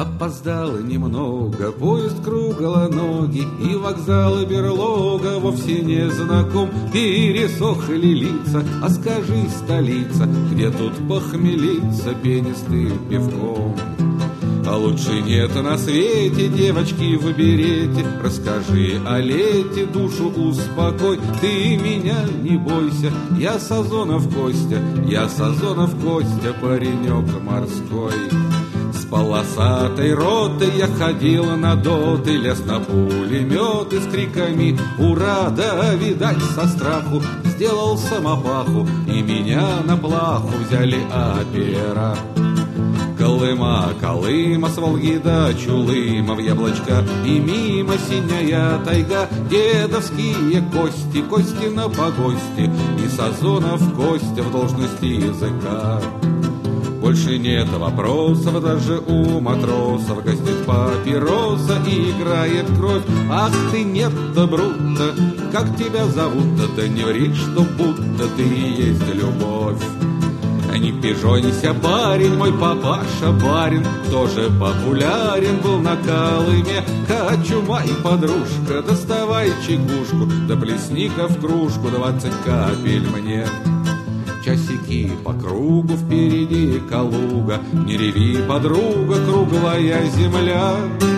Опоздала немного, поезд круглоногий, и вокзал и берлога вовсе не знаком. Пересохли лица, а скажи, столица, где тут похмелиться пенистым пивком? А лучше нет на свете девочки в берете. Расскажи о лете, душу успокой. Ты меня не бойся, я Сазонов Костя, я Сазонов Костя, паренек морской. С полосатой ротой я ходил на доты, лез на пулеметы с криками «Ура!» Да, видать, со страху сделал самопаху, и меня на плаху взяли опера. Колыма, Колыма, с Волги до Чулыма в Яблочко, и мимо синяя тайга, дедовские кости, кости на погости, и Сазонов Костя в должности языка. Больше нет вопросов даже у матросов, гостит папироса и играет кровь. Ах ты нет-то, Бруто, как тебя зовут-то? Да не ври, что будто ты и есть любовь. Не пижонься, парень, мой папаша барин, тоже популярен был на Колыме. Кочумай, подружка, доставай чекушку, да плесни-ка в кружку 20 капель мне. Часики по кругу, впереди Калуга, не реви, подруга, круглая земля.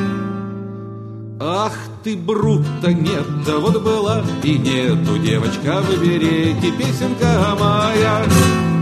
Ах ты, Бруто, нет, да вот была и нету, девочка в берете, песенка моя.